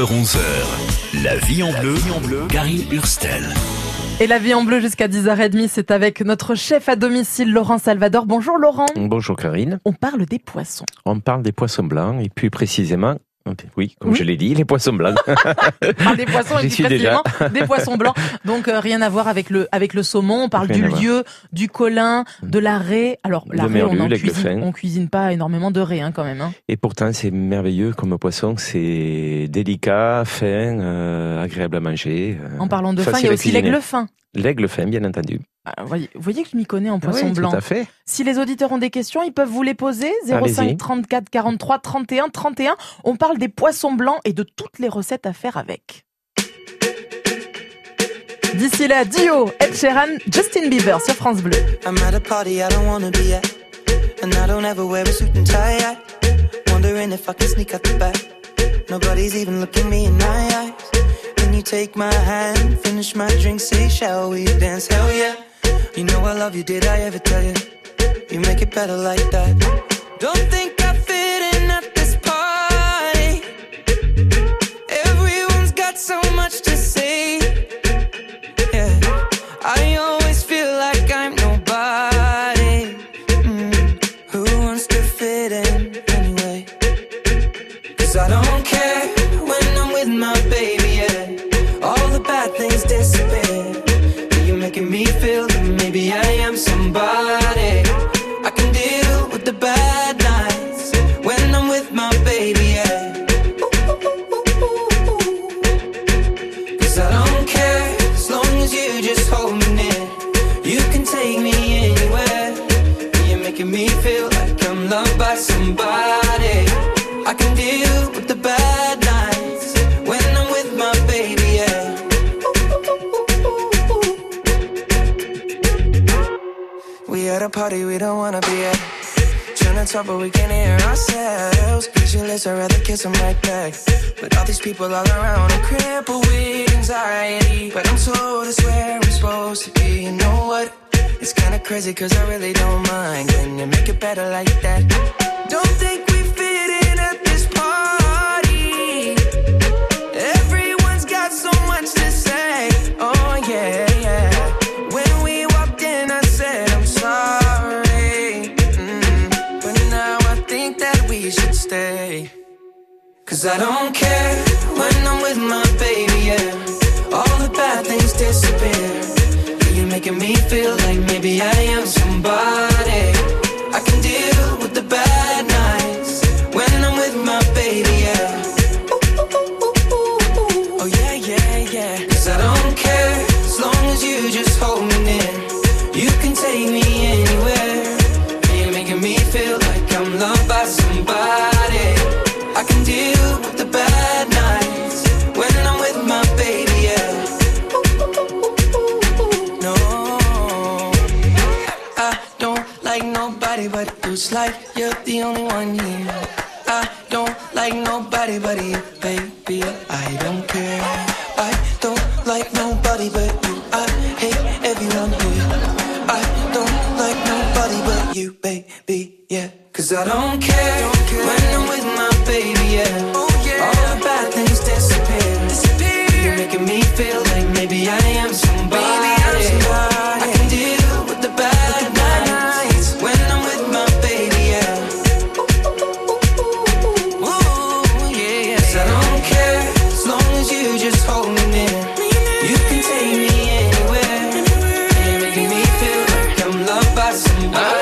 9h-11h, la vie en bleu, Karine Hurstel. Et la vie en bleu jusqu'à 10h30, c'est avec notre chef à domicile, Laurent Salvador. Bonjour Laurent. Bonjour Karine. On parle des poissons. On parle des poissons blancs et plus précisément, je l'ai dit, les poissons blancs. Des poissons et plus précisément des poissons blancs. Donc rien à voir avec le saumon. On parle du lieu, du colin, de la raie. Alors la raie, on cuisine pas énormément de raie quand même. Et pourtant c'est merveilleux comme poisson. C'est délicat, fin, agréable à manger. En parlant de fin, il y a aussi l'aigle fin. L'aigle fin, bien entendu. Vous voyez que je m'y connais en poisson blanc. Tout à fait. Si les auditeurs ont des questions, ils peuvent vous les poser. 05 34 43 31 31. On parle des poissons blancs et de toutes les recettes à faire avec. D'ici là, Dio, Ed Sheeran, Justin Bieber sur France Bleu. I'm at a party I don't wanna be at, and I don't ever wear a suit and tie at. Wondering if I can sneak out the back. Nobody's even looking me in my eyes. When you take my hand, finish my drink, say shall we dance? Hell yeah. You know I love you, did I ever tell you? You make it better like that. Don't think I fit in at this party. Everyone's got so much to say. Yeah, I always feel like I'm nobody. Who wants to fit in anyway? 'Cause I don't care when I'm with my baby, yeah. All the bad things disappear. You're making me feel that maybe I am somebody. I can deal with the bad nights when I'm with my baby, yeah. 'Cause I don't care as long as you just hold me near. You can take me anywhere. You're making me feel like I'm loved by somebody. I can deal with the bad nights when I'm with my baby, yeah. We at a party we don't wanna be at. Trying to talk but we can't hear ourselves. Pictureless, I'd rather kiss them right back. But all these people all around, I'm crippled with anxiety. But I'm told it's where I'm supposed to be. You know what? It's kinda crazy 'cause I really don't mind. Can you make it better like that? Don't think we fit in at this party. Everyone's got so much to say. Oh yeah, yeah. When we walked in I said I'm sorry. But now I think that we should stay. 'Cause I don't care when I'm with my baby, yeah. All the bad things disappear. You're making me feel like maybe I am somebody. I can deal with the bad nights when I'm with my baby, yeah. Oh yeah, yeah, yeah. 'Cause I don't care as long as you just hold me near. You can take me anywhere. You're making me feel like I'm loved by somebody. I can deal with the bad nights when I'm with my baby, yeah. No, I don't like nobody but you. It's like you're the only one here. I don't like nobody but you, baby. I don't care. I don't like nobody but you. I hate everyone here. I don't like nobody but you, baby, yeah. 'Cause I don't care when I'm with my baby, yeah. Oh, yeah. All the bad things disappear. You're making me feel like maybe I am somebody. I can deal with the bad nights when I'm with my baby, yeah. Ooh, yeah. 'Cause I don't care as long as you just hold me near. You can take me anywhere. You're making me feel like I'm loved by somebody.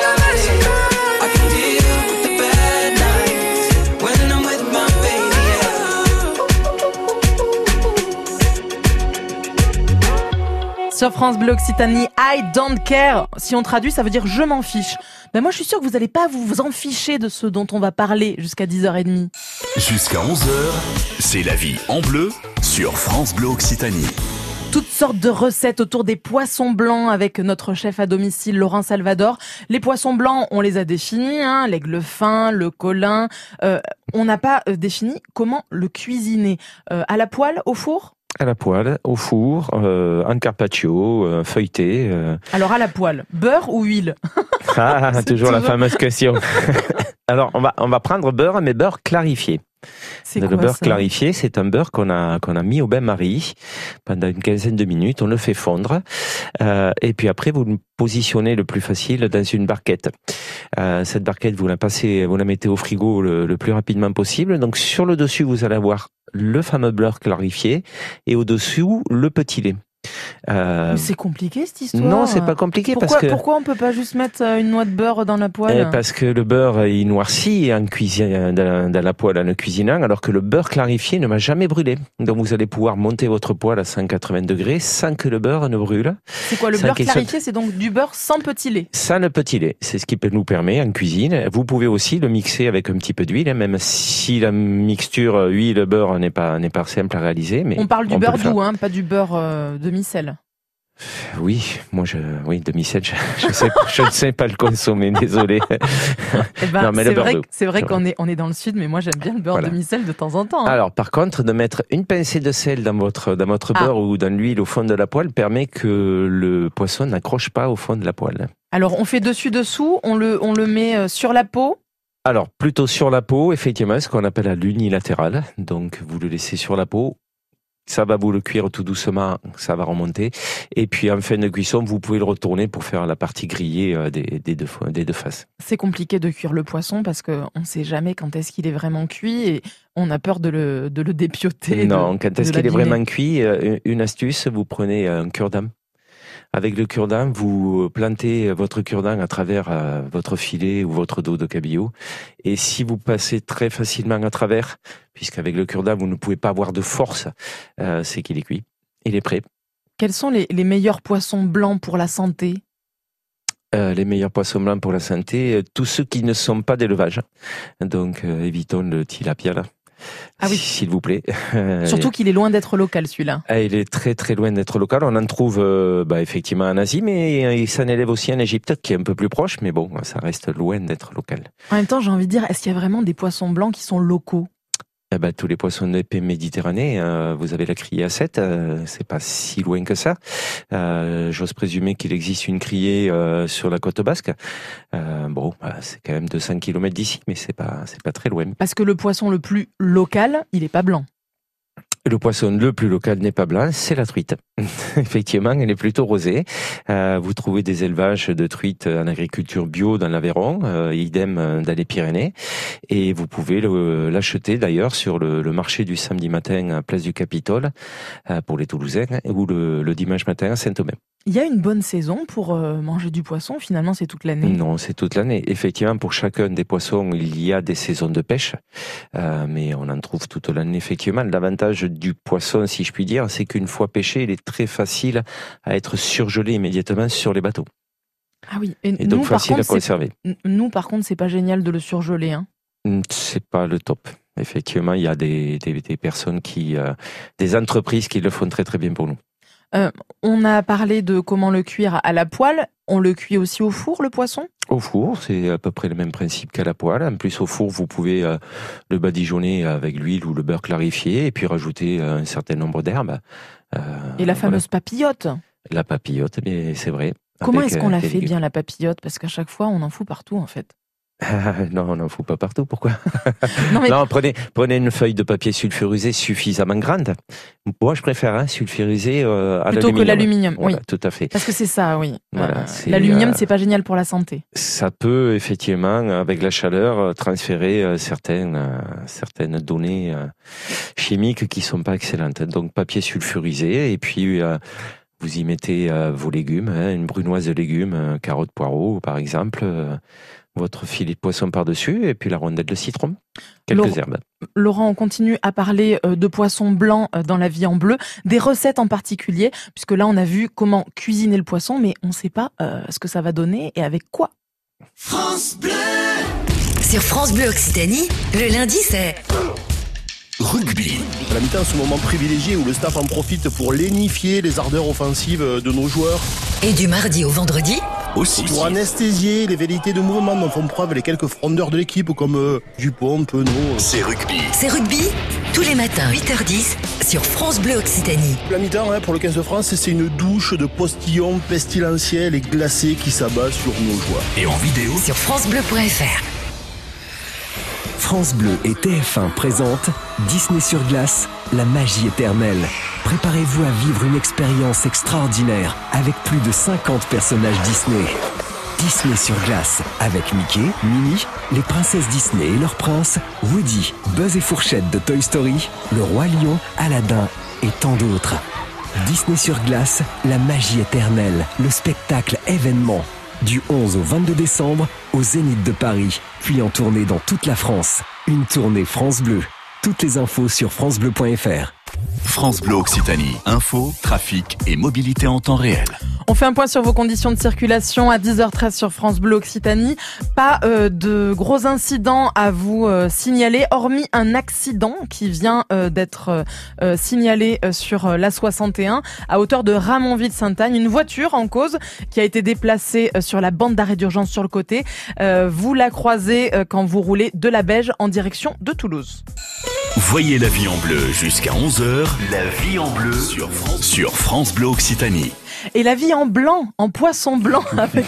Sur France Bleu Occitanie, I don't care. Si on traduit, ça veut dire je m'en fiche. Ben moi, je suis sûre que vous n'allez pas vous en ficher de ce dont on va parler jusqu'à 10h30. Jusqu'à 11h, c'est la vie en bleu sur France Bleu Occitanie. Toutes sortes de recettes autour des poissons blancs avec notre chef à domicile, Laurent Salvador. Les poissons blancs, on les a définis, l'aigle fin, le colin. On n'a pas défini comment le cuisiner. À la poêle, au four ? À la poêle, au four, en carpaccio, feuilleté. Alors à la poêle, beurre ou huile? Toujours la fameuse question. Alors on va prendre beurre, mais beurre clarifié. C'est Le quoi beurre ça? clarifié, c'est un beurre qu'on a mis au bain-marie pendant une quinzaine de minutes. On le fait fondre. Et puis après, vous le positionnez le plus facile dans une barquette. Cette barquette, vous la mettez au frigo le plus rapidement possible. Donc sur le dessus, vous allez avoir le fameux beurre clarifié et au-dessous, le petit lait. Mais c'est compliqué cette histoire. Non, c'est pas compliqué Pourquoi on peut pas juste mettre une noix de beurre dans la poêle? Parce que le beurre il noircit en cuisine dans la poêle en cuisinant, alors que le beurre clarifié ne va jamais brûler. Donc vous allez pouvoir monter votre poêle à 180 degrés sans que le beurre ne brûle. C'est quoi le beurre clarifié? C'est donc du beurre sans petit lait. Sans le petit lait, c'est ce qui nous permet en cuisine. Vous pouvez aussi le mixer avec un petit peu d'huile, même si la mixture huile-beurre n'est pas simple à réaliser. Mais on parle du beurre doux, pas du beurre demi-sel. Oui, demi-sel, je ne sais pas le consommer, désolé. Non, mais c'est vrai qu'on est dans le sud, mais moi j'aime bien le beurre demi-sel de temps en temps. Alors par contre, de mettre une pincée de sel dans votre beurre ou dans l'huile au fond de la poêle permet que le poisson n'accroche pas au fond de la poêle. Alors on fait dessus-dessous, on le met sur la peau. Alors plutôt sur la peau, effectivement, ce qu'on appelle à l'unilatéral. Donc vous le laissez sur la peau. Ça va vous le cuire tout doucement, ça va remonter. Et puis en fin de cuisson, vous pouvez le retourner pour faire la partie grillée des deux faces. C'est compliqué de cuire le poisson parce qu'on ne sait jamais quand est-ce qu'il est vraiment cuit et on a peur de le dépioter. Non, quand est-ce qu'il est vraiment cuit, une astuce, vous prenez un cure-dent. Avec le cure-dent, vous plantez votre cure-dent à travers votre filet ou votre dos de cabillaud. Et si vous passez très facilement à travers, puisqu'avec le cure-dent, vous ne pouvez pas avoir de force, c'est qu'il est cuit. Il est prêt. Quels sont les meilleurs poissons blancs pour la santé ? Les meilleurs poissons blancs pour la santé, tous ceux qui ne sont pas d'élevage. Donc évitons le tilapia là. Ah oui. S'il vous plaît. Surtout qu'il est loin d'être local, celui-là. Il est très très loin d'être local. On en trouve effectivement en Asie, mais il s'en élève aussi en Égypte, qui est un peu plus proche, mais bon, ça reste loin d'être local. En même temps, j'ai envie de dire, est-ce qu'il y a vraiment des poissons blancs qui sont locaux ? Tous les poissons de l'épée Méditerranée, vous avez la criée à 7, c'est pas si loin que ça. J'ose présumer qu'il existe une criée sur la côte basque. C'est quand même 200 km d'ici, mais c'est pas très loin. Parce que le poisson le plus local, il est pas blanc. Le poisson le plus local n'est pas blanc, c'est la truite. Effectivement, elle est plutôt rosée. Vous trouvez des élevages de truites en agriculture bio dans l'Aveyron, idem dans les Pyrénées. Et vous pouvez l'acheter d'ailleurs sur le marché du samedi matin à Place du Capitole pour les Toulousains ou le dimanche matin à Saint-Omer. Il y a une bonne saison pour manger du poisson, finalement c'est toute l'année. Non, c'est toute l'année. Effectivement, pour chacun des poissons, il y a des saisons de pêche, mais on en trouve toute l'année, effectivement. L'avantage du poisson, si je puis dire, c'est qu'une fois pêché, il est très facile à être surgelé immédiatement sur les bateaux. Ah oui, et donc facile à conserver. Nous, par contre, c'est pas génial de le surgeler. C'est pas le top. Effectivement, il y a des personnes des entreprises qui le font très très bien pour nous. On a parlé de comment le cuire à la poêle. On le cuit aussi au four, le poisson ? Au four, c'est à peu près le même principe qu'à la poêle. En plus, au four, vous pouvez le badigeonner avec l'huile ou le beurre clarifié et puis rajouter un certain nombre d'herbes. Et la fameuse papillote ? La papillote, mais c'est vrai. Comment est-ce qu'on la fait bien, la papillote ? Parce qu'à chaque fois, on en fout partout, en fait. Non, on n'en fout pas partout. Pourquoi ? Non, prenez une feuille de papier sulfurisé suffisamment grande. Moi, je préfère sulfurisé à plutôt l'aluminium. Que l'aluminium, voilà, oui. Tout à fait. Parce que c'est ça, oui. Voilà, l'aluminium, c'est pas génial pour la santé. Ça peut effectivement, avec la chaleur, transférer certaines données chimiques qui sont pas excellentes. Donc, papier sulfurisé et puis. Vous y mettez vos légumes, une brunoise de légumes, carottes, poireaux, par exemple. Votre filet de poisson par-dessus et puis la rondelle de citron, quelques herbes. Laurent, on continue à parler de poissons blancs dans La Vie en Bleu, des recettes en particulier, puisque là on a vu comment cuisiner le poisson, mais on ne sait pas ce que ça va donner et avec quoi. France Bleu. Sur France Bleu Occitanie, le lundi c'est... Rugby. La mi-temps, ce moment privilégié où le staff en profite pour lénifier les ardeurs offensives de nos joueurs. Et du mardi au vendredi aussi. Pour anesthésier les velléités de mouvement dont font preuve les quelques frondeurs de l'équipe comme Dupont, Penaud. C'est rugby. C'est rugby, tous les matins 8h10 sur France Bleu Occitanie. La mi-temps pour le 15 de France, c'est une douche de postillons pestilentiels et glacés qui s'abat sur nos joueurs. Et en vidéo sur francebleu.fr. France Bleu et TF1 présentent Disney sur glace, la magie éternelle. Préparez-vous à vivre une expérience extraordinaire avec plus de 50 personnages Disney. Disney sur glace, avec Mickey, Minnie, les princesses Disney et leurs princes, Woody, Buzz et Fourchette de Toy Story, le Roi Lion, Aladdin et tant d'autres. Disney sur glace, la magie éternelle, le spectacle événement. Du 11 au 22 décembre, au Zénith de Paris, puis en tournée dans toute la France. Une tournée France Bleu. Toutes les infos sur francebleu.fr. France Bleu Occitanie. Info, trafic et mobilité en temps réel. On fait un point sur vos conditions de circulation à 10h13 sur France Bleu Occitanie. Pas de gros incidents à vous signaler, hormis un accident qui vient d'être signalé sur l'A61 à hauteur de Ramonville-Sainte-Agne. Une voiture en cause qui a été déplacée sur la bande d'arrêt d'urgence sur le côté. Vous la croisez quand vous roulez de la Beige en direction de Toulouse. Voyez la vie en bleu jusqu'à 11h. La vie en bleu sur France Bleu Occitanie. Et la vie en blanc, en poisson blanc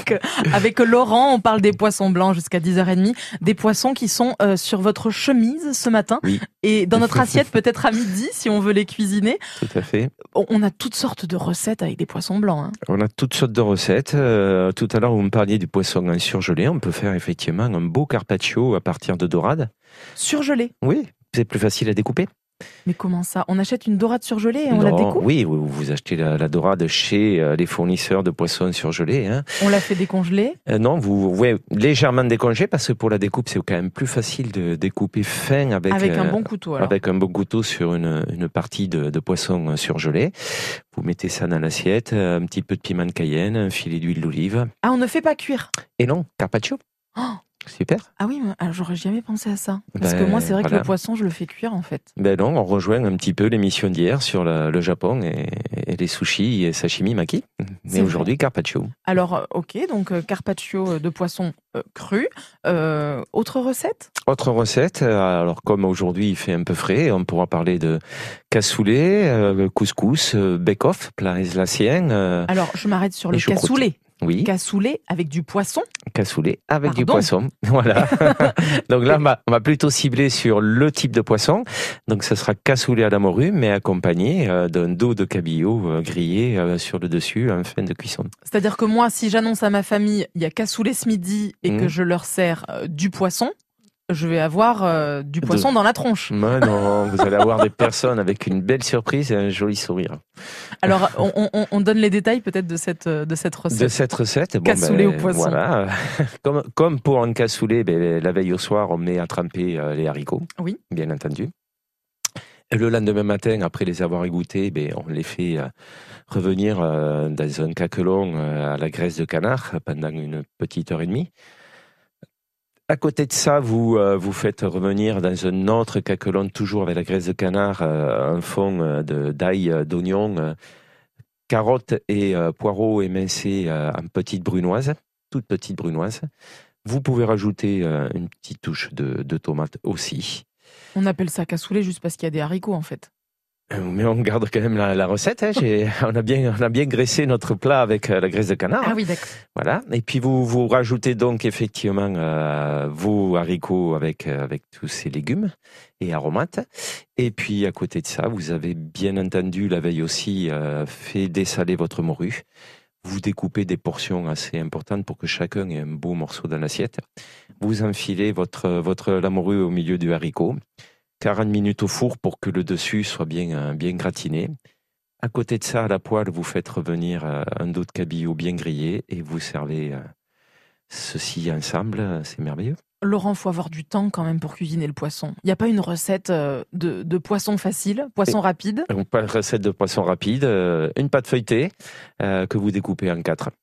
avec Laurent. On parle des poissons blancs jusqu'à 10h30. Des poissons qui sont sur votre chemise ce matin. Oui. Et dans notre assiette peut-être à midi si on veut les cuisiner. Tout à fait. On a toutes sortes de recettes avec des poissons blancs. Hein. On a toutes sortes de recettes. Tout à l'heure, vous me parliez du poisson en surgelé. On peut faire effectivement un beau carpaccio à partir de dorade. Surgelé? Oui, c'est plus facile à découper. Mais comment ça? On achète une dorade surgelée et on la découpe? Oui, vous achetez la dorade chez les fournisseurs de poissons surgelés. Hein. On la fait décongeler? Non, légèrement décongelée parce que pour la découpe, c'est quand même plus facile de découper fin avec un bon couteau. Alors. Avec un bon couteau sur une partie de poisson surgelé. Vous mettez ça dans l'assiette, un petit peu de piment de Cayenne, un filet d'huile d'olive. Ah, on ne fait pas cuire? Et non, carpaccio. Oh, super. Ah oui, mais alors j'aurais jamais pensé à ça. Parce que moi, c'est vrai que le poisson, je le fais cuire en fait. Ben non, on rejoint un petit peu l'émission d'hier sur le Japon et les sushis et sashimi maki. Mais aujourd'hui, carpaccio. Alors, ok, donc carpaccio de poisson cru. Autre recette? Autre recette, alors comme aujourd'hui il fait un peu frais, on pourra parler de cassoulet, couscous, bake-off, plat alsacien. Alors, je m'arrête sur le cassoulet. Oui. Cassoulet avec du poisson. Cassoulet avec du poisson. Voilà. Donc là, on va plutôt cibler sur le type de poisson. Donc ce sera cassoulet à la morue, mais accompagné d'un dos de cabillaud grillé sur le dessus en fin de cuisson. C'est-à-dire que moi, si j'annonce à ma famille, il y a cassoulet ce midi et que je leur sers du poisson, je vais avoir du poisson dans la tronche. Mais non, vous allez avoir des personnes avec une belle surprise et un joli sourire. Alors, on donne les détails peut-être de cette recette. De cette recette, cassoulet au poisson. Voilà. Comme pour un cassoulet, la veille au soir, on met à tremper les haricots. Oui. Bien entendu. Et le lendemain matin, après les avoir égouttés, on les fait revenir dans un caquelon à la graisse de canard pendant une petite heure et demie. À côté de ça, vous faites revenir dans un autre caquelon, toujours avec la graisse de canard, un fond d'ail, d'oignon, carottes et poireaux émincés en petites brunoises, toutes petites brunoises. Vous pouvez rajouter une petite touche de tomate aussi. On appelle ça cassoulet juste parce qu'il y a des haricots en fait. Mais on garde quand même la recette. Hein. On a bien graissé notre plat avec la graisse de canard. Ah oui, d'accord. Voilà. Et puis vous rajoutez donc effectivement vos haricots avec tous ces légumes et aromates. Et puis à côté de ça, vous avez bien entendu la veille aussi fait dessaler votre morue. Vous découpez des portions assez importantes pour que chacun ait un beau morceau dans l'assiette. Vous enfilez la morue au milieu du haricot. 40 minutes au four pour que le dessus soit bien gratiné. À côté de ça, à la poêle, vous faites revenir un dos de cabillaud bien grillé et vous servez ceci ensemble. C'est merveilleux. Laurent, faut avoir du temps quand même pour cuisiner le poisson. Il n'y a pas une recette de poisson facile, poisson rapide? Pas de recette de poisson rapide. Une pâte feuilletée que vous découpez en 4.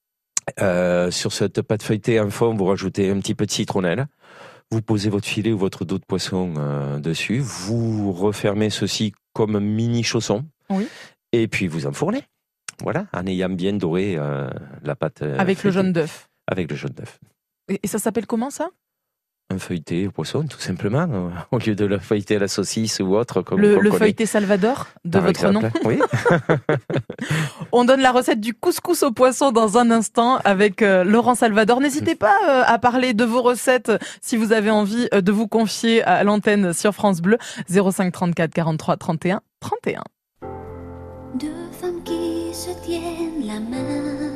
Sur cette pâte feuilletée, en fond, vous rajoutez un petit peu de citronnelle. Vous posez votre filet ou votre dos de poisson dessus. Vous refermez ceci comme un mini chausson. Oui. Et puis vous enfournez. Voilà, en ayant bien doré la pâte. Avec le jaune d'œuf. Avec le jaune d'œuf. Et ça s'appelle comment ça? un feuilleté au poisson, tout simplement, au lieu de le feuilleter à la saucisse ou autre. Comme le feuilleté Salvador de par votre exemple. nom. Oui. On donne la recette du couscous au poisson dans un instant avec Laurent Salvador. N'hésitez pas à parler de vos recettes si vous avez envie de vous confier à l'antenne sur France Bleu. 05 34 43 31 31. Deux femmes qui se tiennent la main,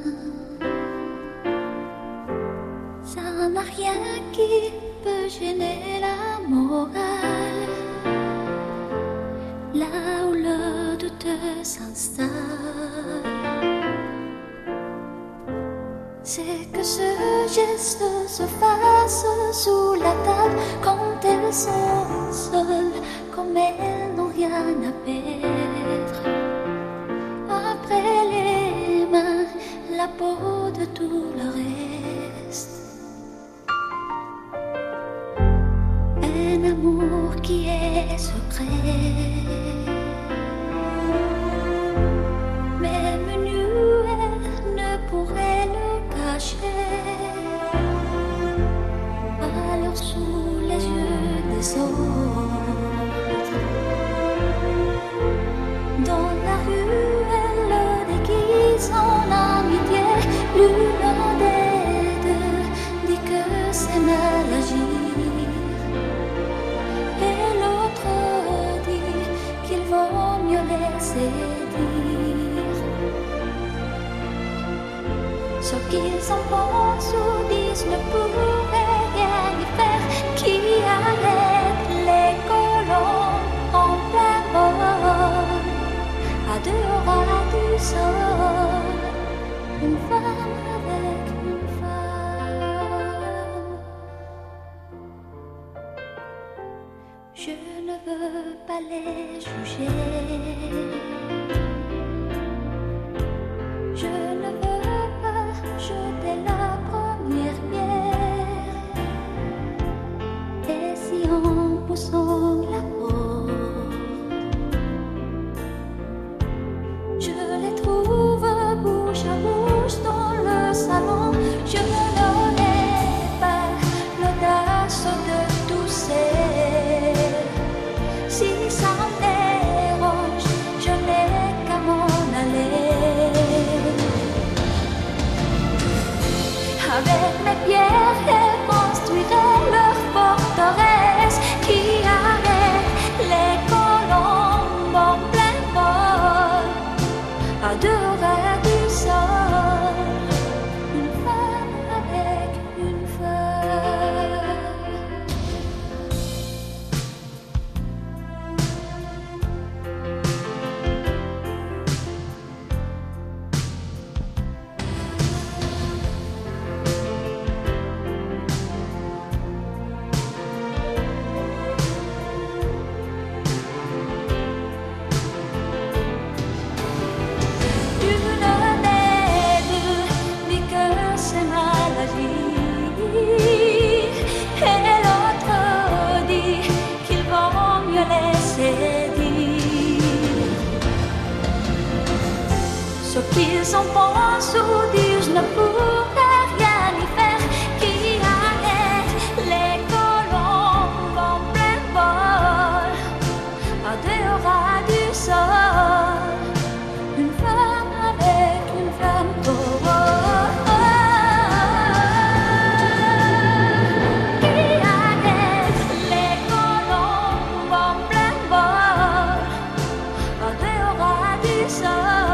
ça n'a rien qui peut gêner la morale. Là où le doute s'installe, c'est que ce geste se fasse sous la table quand elles sont seules, comme elles n'ont rien à perdre. Après les mains, la peau de tout le reste. Un amour qui est secret, même nu, elle ne pourrait le cacher. Alors sous les yeux des autres, dans la rue, elle le déguise en amitié. L'une des deux dit que c'est mal agir, et l'autre dit qu'il vaut mieux laisser dire. Ce qu'ils en pensent ou disent ne pourrait rien y faire. Qui arrête les colons en plein vol, à deux ras du sol, une femme avec une femme. Je ne veux pas les juger, je ne veux pas jeter la première pierre. Et si en poussant la porte, je les trouve bouche à bouche dans le salon, je n'aurai pas l'audace de tousser. Si ça me dérange, je n'ai qu'à m'en aller. Avec mes pierres, elles construiraient leur forteresse qui arrête les colombes en plein vol, à deux ras du sol, une femme avec une femme. Ce qu'ils en pensent ou disent ne pourrait rien y faire. Qui arrête les colombes en plein vol, à deux ras du sol, une femme avec une femme. Oh, oh, oh. Qui arrête les colombes en plein vol, à deux ras du sol.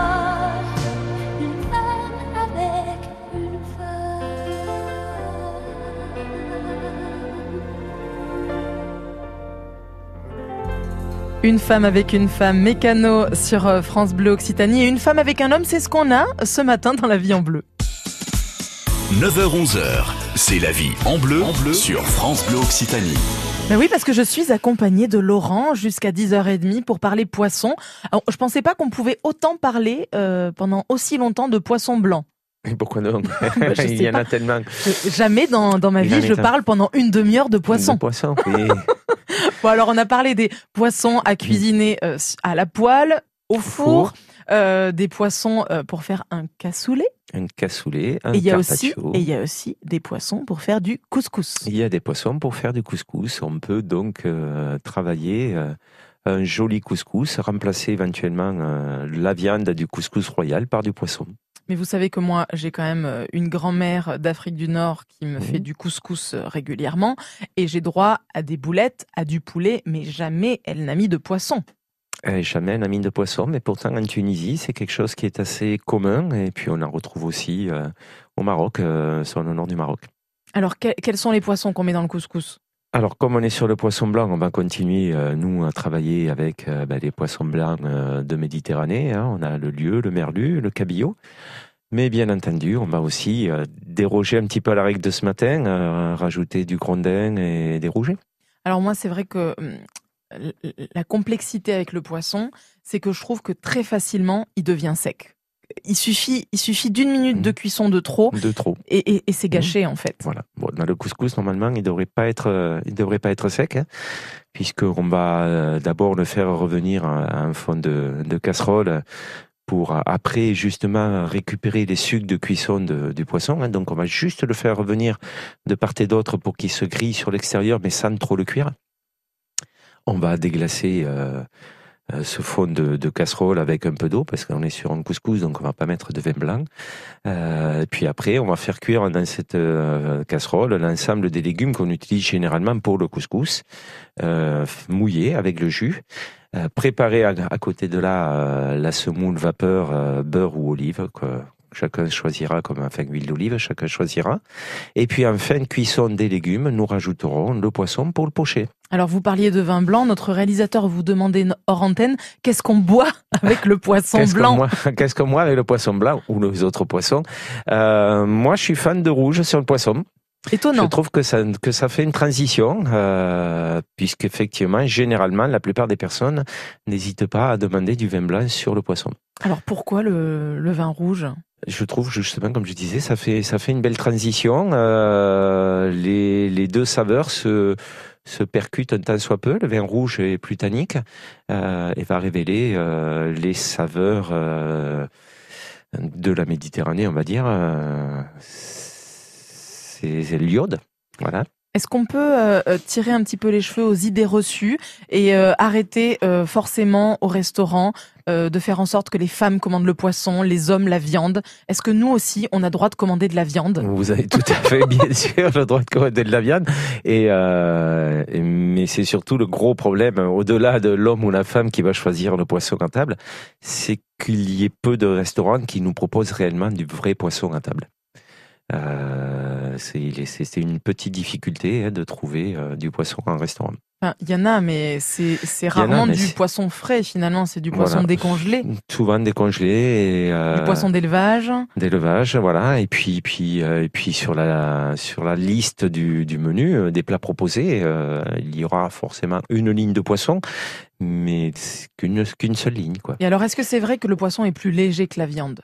Une femme avec une femme, Mécano sur France Bleu Occitanie. Et une femme avec un homme, c'est ce qu'on a ce matin dans La Vie en Bleu. 9h-11h, c'est La Vie en bleu, sur France Bleu Occitanie. Ben oui, parce que je suis accompagnée de Laurent jusqu'à 10h30 pour parler poisson. Alors, je pensais pas qu'on pouvait autant parler pendant aussi longtemps de poisson blanc. Et pourquoi non? Il y en a tellement. Jamais dans ma vie, je parle pendant une demi-heure de poisson. De poisson, oui. Bon, alors on a parlé des poissons à cuisiner à la poêle, au four. des poissons pour faire un cassoulet. Un cassoulet, un Et il y a carpaccio. aussi des poissons pour faire du couscous. Il y a des poissons pour faire du couscous. On peut donc travailler un joli couscous, remplacer éventuellement la viande du couscous royal par du poisson. Mais vous savez que moi, j'ai quand même une grand-mère d'Afrique du Nord qui me fait du couscous régulièrement. Et j'ai droit à des boulettes, à du poulet, mais jamais elle n'a mis de poisson. Jamais un ami de poisson, mais pourtant en Tunisie, c'est quelque chose qui est assez commun. Et puis on en retrouve aussi au Maroc, sur le nord du Maroc. Alors, quels sont les poissons qu'on met dans le couscous? Alors, comme on est sur le poisson blanc, on va continuer, nous, à travailler avec les poissons blancs de Méditerranée. Hein. On a le lieu, le merlu, le cabillaud. Mais bien entendu, on va aussi déroger un petit peu à la règle de ce matin, rajouter du grondin et des rougets. Alors moi, c'est vrai que la complexité avec le poisson, c'est que je trouve que très facilement, il devient sec. Il suffit d'1 minute de cuisson de trop. De trop. Et c'est gâché, en fait. Voilà. Bon, dans le couscous, normalement, il devrait pas être sec, hein, puisqu'on va d'abord le faire revenir à un fond de casserole pour après, justement, récupérer les sucs de cuisson du poisson. Hein. Donc, on va juste le faire revenir de part et d'autre pour qu'il se grille sur l'extérieur, mais sans trop le cuire. On va déglacer ce fond de casserole avec un peu d'eau, parce qu'on est sur un couscous, donc on va pas mettre de vin blanc. Puis après, on va faire cuire dans cette casserole l'ensemble des légumes qu'on utilise généralement pour le couscous, mouillés avec le jus. Préparer à côté de là la semoule vapeur, beurre ou olive, que chacun choisira, huile d'olive, chacun choisira. Et puis en fin de cuisson des légumes, nous rajouterons le poisson pour le pocher. Alors vous parliez de vin blanc, notre réalisateur vous demandait hors antenne, qu'est-ce qu'on boit avec le poisson blanc? Qu'est-ce qu'on boit avec le poisson blanc ou les autres poissons? Moi, je suis fan de rouge sur le poisson. Étonnant. Je trouve que ça fait une transition, puisqu'effectivement, généralement, la plupart des personnes n'hésitent pas à demander du vin blanc sur le poisson. Alors pourquoi le vin rouge? Je trouve justement, comme je disais, ça fait une belle transition. Les deux saveurs se percutent un tant soit peu. Le vin rouge est plus tannique et va révéler les saveurs de la Méditerranée, on va dire. C'est l'iode, voilà. Est-ce qu'on peut tirer un petit peu les cheveux aux idées reçues et arrêter forcément au restaurant de faire en sorte que les femmes commandent le poisson, les hommes la viande? Est-ce que nous aussi, on a droit de commander de la viande? Vous avez tout à fait, bien sûr, le droit de commander de la viande. Mais c'est surtout le gros problème, au-delà de l'homme ou la femme qui va choisir le poisson à table, c'est qu'il y ait peu de restaurants qui nous proposent réellement du vrai poisson à table. C'est une petite difficulté de trouver du poisson en restaurant. Enfin, il y en a, mais c'est rarement du poisson frais finalement, c'est du poisson décongelé. Souvent décongelé. Du poisson d'élevage. D'élevage, voilà. Et puis sur la liste du menu des plats proposés, il y aura forcément une ligne de poisson, mais qu'une seule ligne, quoi. Et alors, est-ce que c'est vrai que le poisson est plus léger que la viande?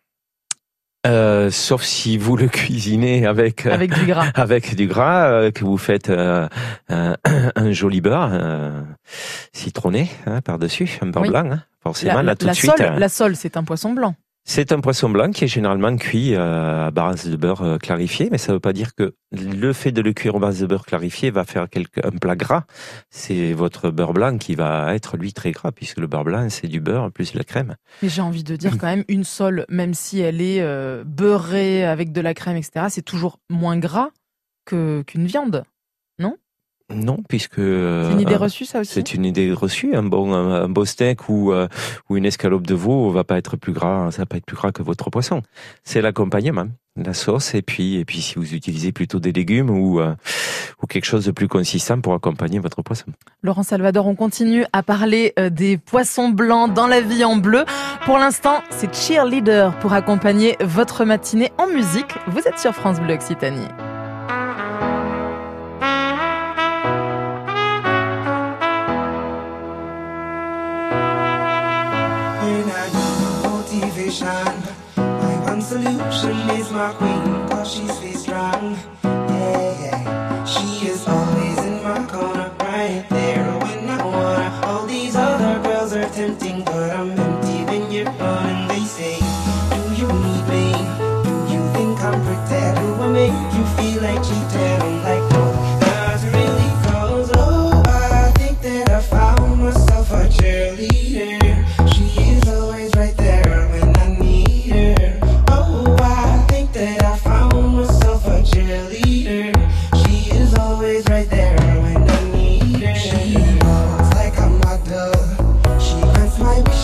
Sauf si vous le cuisinez avec du gras, que vous faites un joli beurre citronné par-dessus, un beurre blanc, hein, forcément tout de suite. La sole, c'est un poisson blanc. C'est un poisson blanc qui est généralement cuit à base de beurre clarifié, mais ça ne veut pas dire que le fait de le cuire à base de beurre clarifié va faire un plat gras. C'est votre beurre blanc qui va être, lui, très gras, puisque le beurre blanc, c'est du beurre plus de la crème. Mais j'ai envie de dire quand même, une sole, même si elle est beurrée avec de la crème, etc., c'est toujours moins gras qu'une viande, non ? Non, puisque c'est une idée reçue, ça aussi. C'est une idée reçue. Un beau steak ou une escalope de veau va pas être plus gras, ça va pas être plus gras que votre poisson. C'est l'accompagnement, la sauce, et puis si vous utilisez plutôt des légumes ou quelque chose de plus consistant pour accompagner votre poisson. Laurent Salvador, on continue à parler des poissons blancs dans la vie en bleu. Pour l'instant, c'est Cheerleader pour accompagner votre matinée en musique. Vous êtes sur France Bleu Occitanie. My one solution is my queen, cause she's very strong. Yeah, yeah. She is always in my corner, right there when I wanna. All these other girls are tempting, but I'm empty when you're gone.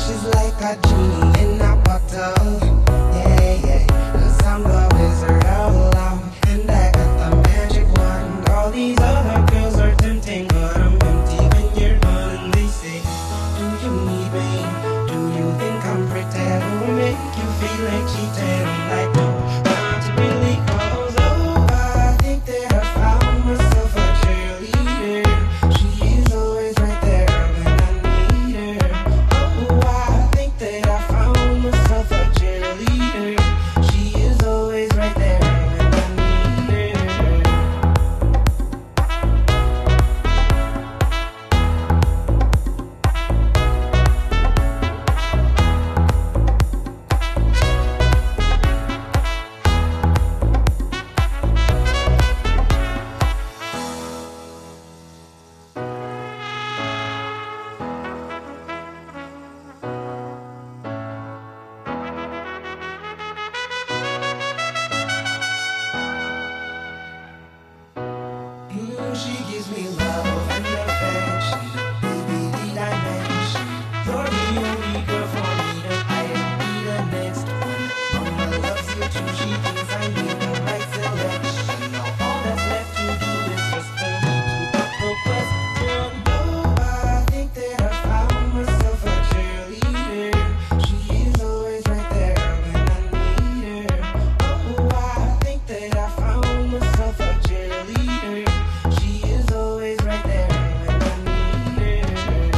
She's like a genie in a bottle. Yeah, yeah. 'Cause I'm the wizard of love, and I got the magic wand. All these other girls are tempting, but I'm empty when you're gone. And they say, do you need me? Do you think I'm pretty? Will make you feel like cheating? I'm like, no, not really, 'cause oh, I think that I found myself a cheerleader. She is always right there when I need her. Oh, I think that I found myself a cheerleader. She is always right there when I need her. She gives me love and affection, baby, the dimension. You're the only girl for me to I'll be the next one. Mama loves you too, she thinks I made the right selection. Now all that's left to do is just for me to put the question. No, I think that I found myself a cheerleader. She is always right there when I need her. Oh, I think that I found myself a cheerleader. She is always right there when I need her.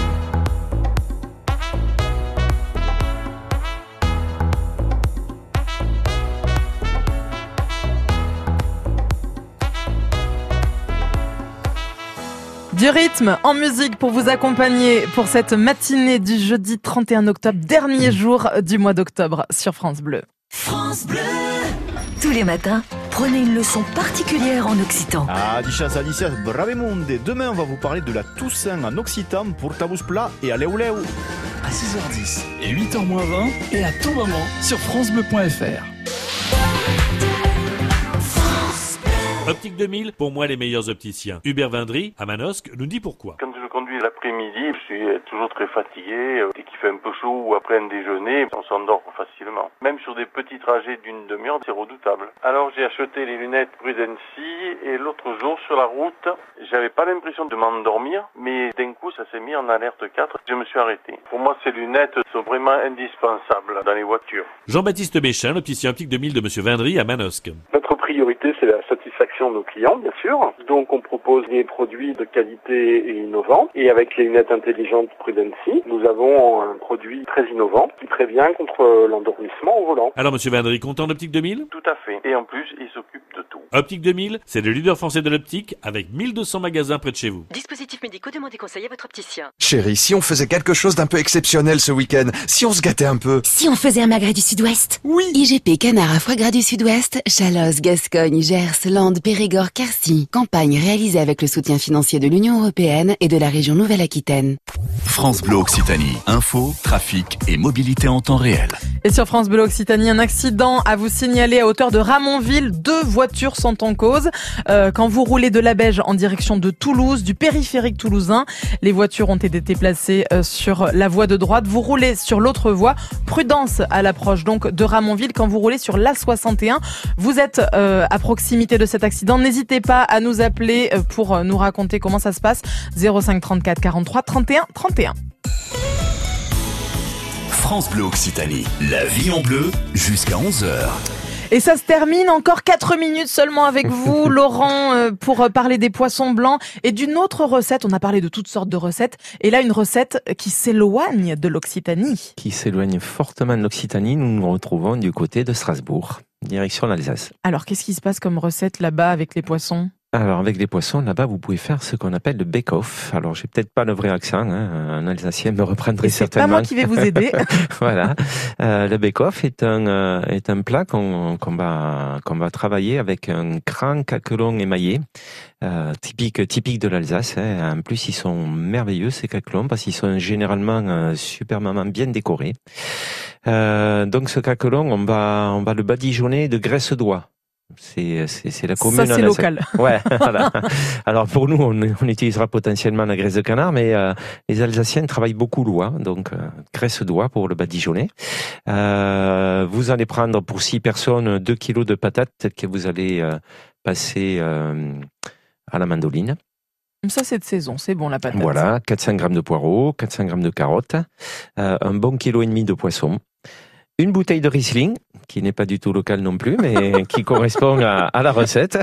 Du rythme en musique pour vous accompagner pour cette matinée du jeudi 31 octobre, dernier jour du mois d'octobre sur France Bleu. France Bleu. Tous les matins, prenez une leçon particulière en occitan. Ah, Dichas, Alicia, bravemonde. Demain, on va vous parler de la Toussaint en occitan pour tabous plat et à léo. À 6h10 et 8h20 et à tout moment sur francebleu.fr. Optique 2000, pour moi les meilleurs opticiens. Hubert Vindry, à Manosque, nous dit pourquoi. Quand je conduis l'après-midi, je suis toujours très fatigué. Dès qu'il fait un peu chaud ou après un déjeuner, on s'endort facilement. Même sur des petits trajets d'une demi-heure, c'est redoutable. Alors j'ai acheté les lunettes Prudency et l'autre jour sur la route, j'avais pas l'impression de m'endormir, mais d'un coup ça s'est mis en alerte 4. Je me suis arrêté. Pour moi, ces lunettes sont vraiment indispensables dans les voitures. Jean-Baptiste Méchin, l'opticien Optique 2000 de Monsieur Vindry, à Manosque. Notre priorité, c'est la satisfaction de nos clients, bien sûr. Donc, on propose des produits de qualité et innovants. Et avec les lunettes intelligentes Prudency, nous avons un produit très innovant qui prévient contre l'endormissement au volant. Alors, Monsieur Vindry, content d'Optique 2000 ? Tout à fait. Et en plus, il s'occupe de tout. Optique 2000, c'est le leader français de l'optique avec 1200 magasins près de chez vous. Dispositifs médicaux, demandez conseil à votre opticien. Chérie, si on faisait quelque chose d'un peu exceptionnel ce week-end, si on se gâtait un peu. Si on faisait un magret du Sud-Ouest. Oui. IGP Canard à foie gras du Sud-Ouest, Chalosse, Gascogne, Gers, Landes, Périgord, Quercy. Campagne réalisée avec le soutien financier de l'Union européenne et de la région Nouvelle-Aquitaine. France Bleu Occitanie. Info, trafic et mobilité en temps réel. Et sur France Bleu Occitanie, un accident à vous signaler à hauteur de Ramonville. 2 voitures sont en cause. Quand vous roulez de la Beige en direction de Toulouse, du périphérique toulousain, les voitures ont été déplacées sur la voie de droite. Vous roulez sur l'autre voie. Prudence à l'approche donc de Ramonville. Quand vous roulez sur l'A61, vous êtes à proximité de cet accident. N'hésitez pas à nous appeler pour nous raconter comment ça se passe. 05 34 43 31 31. France Bleu Occitanie. La vie en bleu jusqu'à 11h. Et ça se termine, encore 4 minutes seulement avec vous, Laurent, pour parler des poissons blancs et d'une autre recette. On a parlé de toutes sortes de recettes. Et là, une recette qui s'éloigne de l'Occitanie. Qui s'éloigne fortement de l'Occitanie. Nous nous retrouvons du côté de Strasbourg, direction l'Alsace. Alors, qu'est-ce qui se passe comme recette là-bas avec les poissons ? Alors, avec les poissons, là-bas, vous pouvez faire ce qu'on appelle le bake-off. Alors, j'ai peut-être pas le vrai accent, hein. Un Alsacien me reprendrait certainement. C'est pas moi qui vais vous aider. Voilà. Le bake-off est un plat qu'on va travailler avec un cran caquelon émaillé, typique de l'Alsace, hein. En plus, ils sont merveilleux, ces caquelons, parce qu'ils sont généralement superbement bien décorés. Donc, ce caquelon, on va le badigeonner de graisse d'oie. C'est la commune. Ça, c'est local. Ouais, voilà. Alors pour nous, on utilisera potentiellement la graisse de canard, mais les Alsaciens travaillent beaucoup l'oie, donc graisse d'oie pour le badigeonner. Vous allez prendre pour 6 personnes 2 kilos de patates que vous allez passer à la mandoline. Ça, c'est de saison, c'est bon la patate. Voilà, 400 grammes de poireaux, 400 grammes de carottes, un bon 1,5 kg de poisson. Une bouteille de Riesling, qui n'est pas du tout local non plus, mais qui correspond à la recette.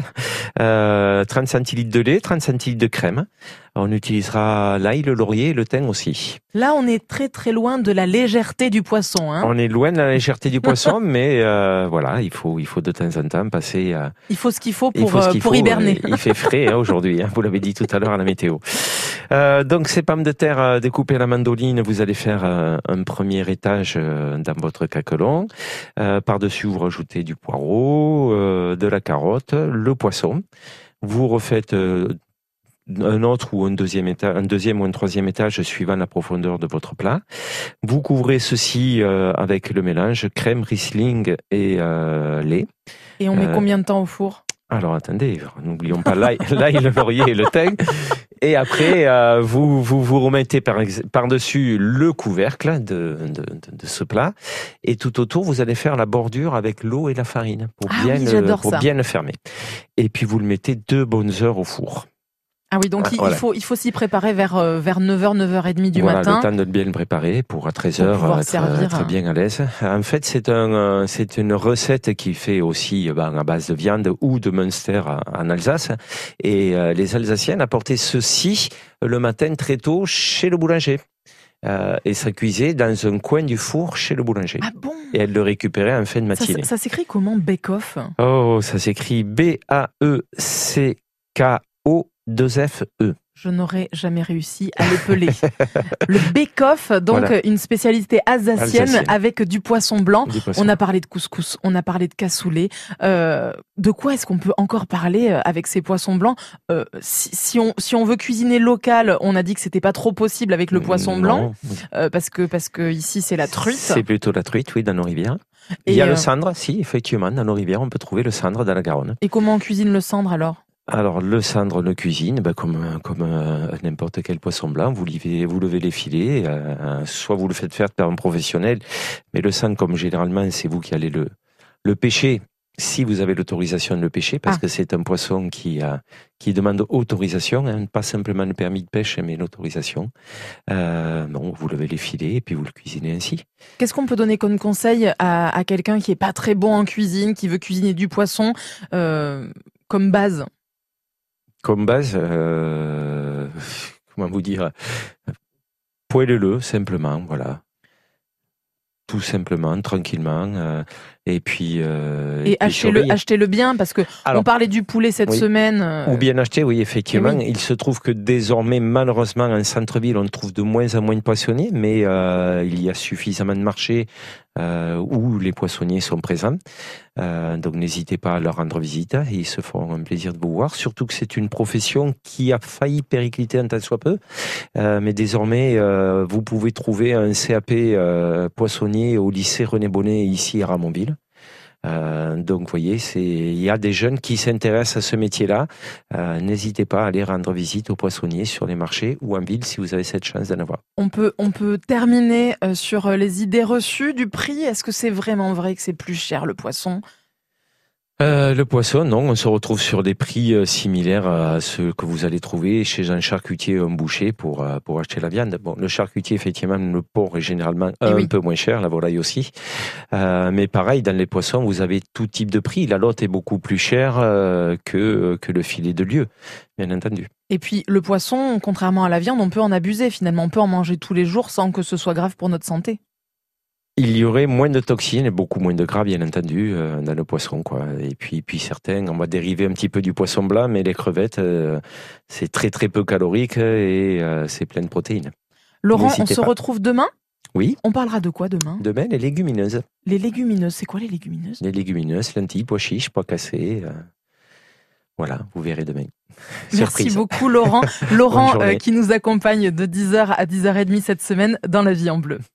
30 centilitres de lait, 30 centilitres de crème. On utilisera l'ail, le laurier et le thym aussi. Là, on est très très loin de la légèreté du poisson. Hein. On est loin de la légèreté du poisson, mais voilà, il faut de temps en temps passer. Il faut ce qu'il faut pour hiberner. Il fait frais aujourd'hui, vous l'avez dit tout à l'heure à la météo. Donc ces pommes de terre découpées à la mandoline, vous allez faire un premier étage dans votre caquelon. Par-dessus, vous rajoutez du poireau, de la carotte, le poisson. Vous refaites un autre ou un deuxième ou un troisième étage suivant la profondeur de votre plat. Vous couvrez ceci avec le mélange crème, Riesling et lait. Et on met combien de temps au four ? Alors attendez, n'oublions pas l'ail, le laurier et le thym. Et après, vous remettez par-dessus le couvercle de ce plat. Et tout autour, vous allez faire la bordure avec l'eau et la farine pour bien le fermer. Et puis vous le mettez 2 bonnes heures au four. Ah oui, donc il faut s'y préparer vers 9h, 9h30 du matin. Voilà, le temps de bien le préparer pour à 13h être bien à l'aise. En fait, c'est une recette qui fait aussi à base de viande ou de Münster en Alsace. Et les Alsaciens apportaient ceci le matin très tôt chez le boulanger. Et ça cuisait dans un coin du four chez le boulanger. Ah bon ? Et elle le récupérait en fin de matinée. Ça s'écrit comment, bake-off ? Oh, ça s'écrit BAECKO 2FE. Je n'aurais jamais réussi à l'épeler. Le bake-off, donc voilà. Une spécialité alsacienne avec du poisson blanc. On a parlé de couscous, on a parlé de cassoulet. De quoi est-ce qu'on peut encore parler avec ces poissons blancs ? Si on veut cuisiner local, on a dit que c'était pas trop possible avec le poisson blanc, parce que ici c'est la truite. C'est plutôt la truite, oui, dans nos rivières. Il y a le sandre, si, effectivement, dans nos rivières, on peut trouver le sandre dans la Garonne. Et comment on cuisine le sandre alors ? Alors le sandre, le cuisine, comme n'importe quel poisson blanc, vous levez les filets, soit vous le faites faire par un professionnel, mais le sandre, comme généralement c'est vous qui allez le pêcher, si vous avez l'autorisation de le pêcher, parce que c'est un poisson qui demande autorisation, pas simplement le permis de pêche, mais l'autorisation. Vous levez les filets et puis vous le cuisinez ainsi. Qu'est-ce qu'on peut donner comme conseil à quelqu'un qui est pas très bon en cuisine, qui veut cuisiner du poisson comme base ? Comme base, comment vous dire, poêlez-le simplement, voilà. Tout simplement, tranquillement, et puis achetez-le bien, parce que on parlait du poulet cette semaine. Ou bien acheté, oui, effectivement. Oui. Il se trouve que désormais, malheureusement, en centre-ville, on trouve de moins en moins de poissonniers, mais il y a suffisamment de marchés où les poissonniers sont présents. Donc n'hésitez pas à leur rendre visite, ils se feront un plaisir de vous voir, surtout que c'est une profession qui a failli péricliter un tant soit peu, mais désormais vous pouvez trouver un CAP poissonnier au lycée René Bonnet ici à Ramonville. Donc vous voyez, il y a des jeunes qui s'intéressent à ce métier-là. N'hésitez pas à aller rendre visite aux poissonniers sur les marchés ou en ville si vous avez cette chance d'en avoir. On peut terminer sur les idées reçues du prix. Est-ce que c'est vraiment vrai que c'est plus cher le poisson ? Le poisson, non, on se retrouve sur des prix similaires à ceux que vous allez trouver chez un charcutier ou un boucher pour acheter la viande. Bon, le charcutier, effectivement, le porc est généralement un peu moins cher, la volaille aussi. Mais pareil, dans les poissons, vous avez tout type de prix. La lotte est beaucoup plus chère que le filet de lieu, bien entendu. Et puis, le poisson, contrairement à la viande, on peut en abuser finalement. On peut en manger tous les jours sans que ce soit grave pour notre santé. Il y aurait moins de toxines et beaucoup moins de gras, bien entendu, dans le poisson, quoi. Et puis certains, on va dériver un petit peu du poisson blanc, mais les crevettes, c'est très très peu calorique et c'est plein de protéines. Laurent, on se retrouve demain ? Oui. On parlera de quoi demain ? Demain, les légumineuses. Les légumineuses, c'est quoi les légumineuses ? Les légumineuses, lentilles, pois chiches, pois cassés. Voilà, vous verrez demain. Merci beaucoup Laurent. Laurent qui nous accompagne de 10h à 10h30 cette semaine dans La Vie en Bleu.